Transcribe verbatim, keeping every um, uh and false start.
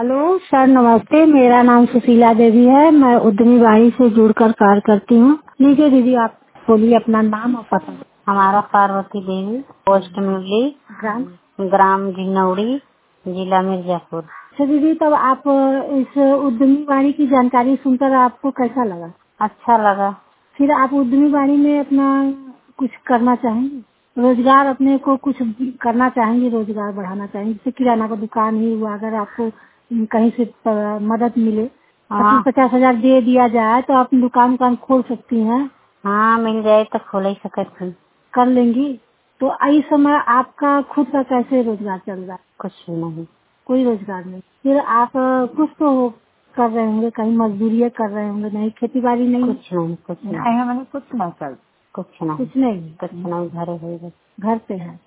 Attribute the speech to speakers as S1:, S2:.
S1: Hello sir, नमस्ते। मेरा नाम सुशीला देवी है। मैं उद्यमी वाणी से जुड़कर कार्य करती हूँ। लीजिए दीदी, आप बोलिए अपना नाम और पता।
S2: हमारा पार्वती देवी, पोस्ट मुरली,
S1: ग्राम
S2: ग्राम जिनौड़ी, जिला मिर्जापुर।
S1: अच्छा दीदी, तब आप इस उद्यमी वाणी की जानकारी सुनकर आपको कैसा लगा?
S2: अच्छा लगा।
S1: फिर आप उद्यमी वाणी में अपना कुछ करना चाहेंगे? रोजगार अपने को कुछ करना चाहेंगे, रोजगार बढ़ाना चाहेंगे? जैसे किराना का दुकान ही हुआ, अगर आपको कहीं से प- मदद मिले, पच्चीस
S2: हाँ
S1: पचास हजार दे दिया जाए तो आप दुकान दुकान खोल सकती हैं।
S2: हाँ, मिल जाए तो खोल ही सकती हूँ।
S1: कर लेंगी। तो इस समय आपका खुद का कैसे रोजगार चल रहा है?
S2: कुछ भी नहीं।
S1: कोई रोजगार नहीं। फिर आप अ, कुछ तो कर रहे होंगे, कहीं मजदूरी कर रहे होंगे? नहीं, खेती बाड़ी नहीं?
S2: कुछ नहीं, कुछ नहीं,
S1: नहीं, मैंने कुछ नहीं कर।
S2: कुछ नहीं,
S1: कुछ नहीं,
S2: कुछ नहीं, घर है।
S1: घर पे है।